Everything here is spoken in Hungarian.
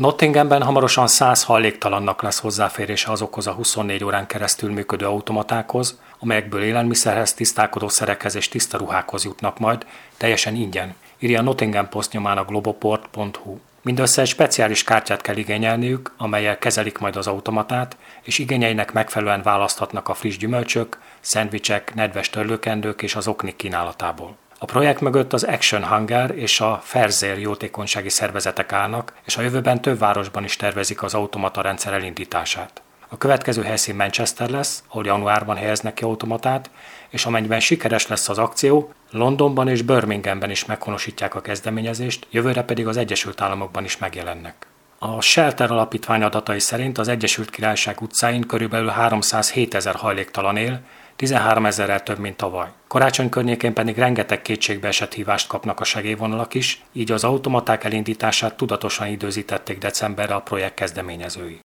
Nottinghamben hamarosan 100 hajléktalannak lesz hozzáférése azokhoz a 24 órán keresztül működő automatákhoz, amelyekből élelmiszerhez, tisztálkodószerekhez és tiszta ruhákhoz jutnak majd, teljesen ingyen, írja a Nottingham Post nyomán a globoport.hu. Mindössze egy speciális kártyát kell igényelniük, amellyel kezelik majd az automatát, és igényeinek megfelelően választhatnak a friss gyümölcsök, szendvicsek, nedves törlőkendők és az oknik kínálatából. A projekt mögött az Action Hunger és a Fairshare jótékonysági szervezetek állnak, és a jövőben több városban is tervezik az automata rendszer elindítását. A következő helyszín Manchester lesz, ahol januárban helyeznek ki automatát, és amennyiben sikeres lesz az akció, Londonban és Birminghamben is meghonosítják a kezdeményezést, jövőre pedig az Egyesült Államokban is megjelennek. A Shelter alapítvány adatai szerint az Egyesült Királyság utcáin körülbelül 307 000 hajléktalan él, 13 000-rel több, mint tavaly. Karácsony környékén pedig rengeteg kétségbeesett hívást kapnak a segélyvonalak is, így az automaták elindítását tudatosan időzítették decemberre a projekt kezdeményezői.